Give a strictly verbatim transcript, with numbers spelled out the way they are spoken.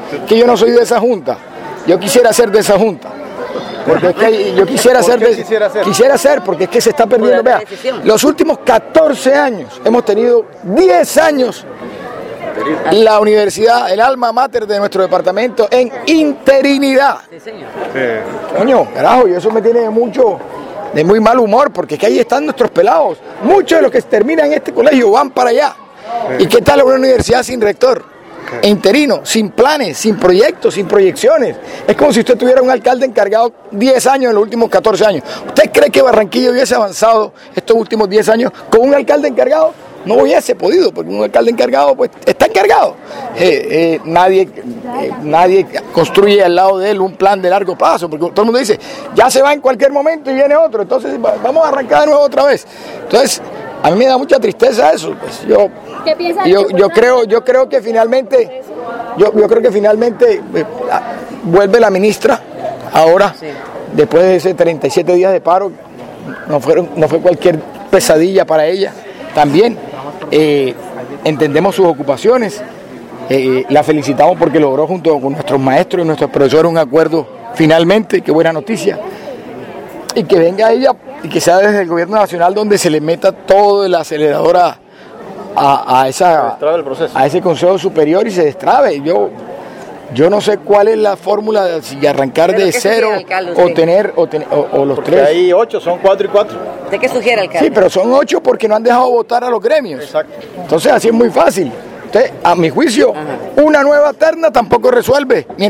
que yo no soy de esa junta. Yo quisiera ser de esa junta. Porque es que yo quisiera ser, de, quisiera ser? quisiera ser, porque es que se está perdiendo. Vea, los últimos catorce años hemos tenido diez años la universidad, el alma mater de nuestro departamento en interinidad. Sí, señor. Sí. Coño, carajo, y eso me tiene de mucho, de muy mal humor, porque es que ahí están nuestros pelados. Muchos de los que terminan este colegio van para allá. Sí. ¿Y qué tal una universidad sin rector? Interino, sin planes, sin proyectos, sin proyecciones. Es como si usted tuviera un alcalde encargado diez años en los últimos catorce años. ¿Usted cree que Barranquilla hubiese avanzado estos últimos diez años con un alcalde encargado? No hubiese podido, porque un alcalde encargado pues está encargado. Eh, eh, nadie, eh, nadie construye al lado de él un plan de largo plazo, porque todo el mundo dice, ya se va en cualquier momento y viene otro, entonces vamos a arrancar de nuevo otra vez. Entonces, a mí me da mucha tristeza eso. Pues yo, ¿Qué piensa yo, yo creo, yo creo que finalmente, yo, yo creo que finalmente eh, vuelve la ministra ahora, sí. Después de ese treinta y siete días de paro, no fueron, no fue cualquier pesadilla para ella. También eh, entendemos sus ocupaciones, eh, la felicitamos porque logró junto con nuestros maestros y nuestros profesores un acuerdo finalmente, qué buena noticia. Y que venga ella y que sea desde el gobierno nacional donde se le meta todo el acelerador a, a, a, esa, a ese consejo superior y se destrabe. Yo, yo no sé cuál es la fórmula, si arrancar de cero o tener, o, tener o, o los Porque tres. hay ocho, son cuatro y cuatro. ¿De qué sugiere, alcalde? Sí, pero son ocho porque no han dejado votar a los gremios. Exacto. Entonces así es muy fácil. Entonces, a mi juicio, ajá, una nueva terna tampoco resuelve.